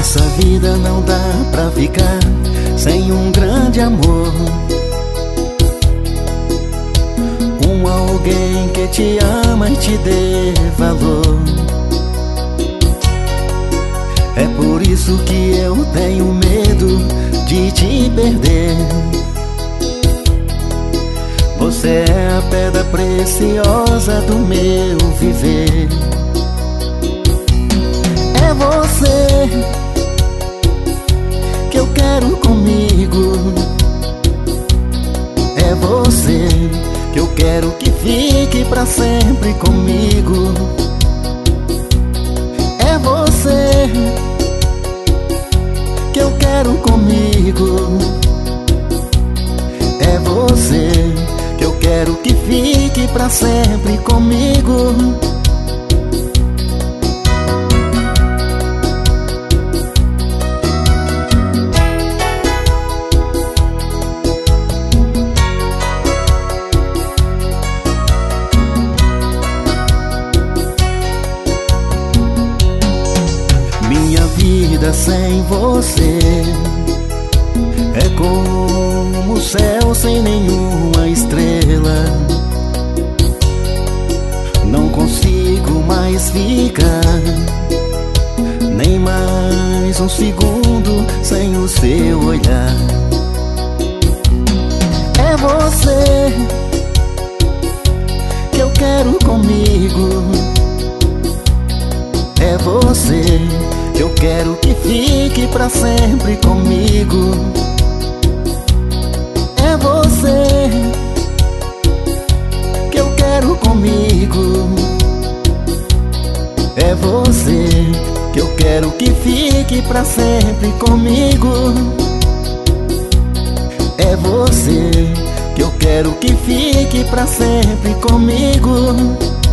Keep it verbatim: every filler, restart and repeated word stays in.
Nessa vida não dá pra ficar sem um grande amor, um alguém que te ama e te dê valor. É por isso que eu tenho medo de te perder. Você é a pedra preciosa do meu viver. É você que eu quero comigo. É você que eu quero que fique pra sempre comigo. É você que eu quero comigo. É você que eu quero que fique pra sempre comigo. Minha vida sem você é como o céu sem nenhuma estrela. Não consigo mais ficar nem mais um segundo sem o seu olhar. É você que eu quero comigo. É você que eu quero que fique pra sempre comigo. É você que eu quero comigo. É você que eu quero que fique pra sempre comigo. É você que eu quero que fique pra sempre comigo.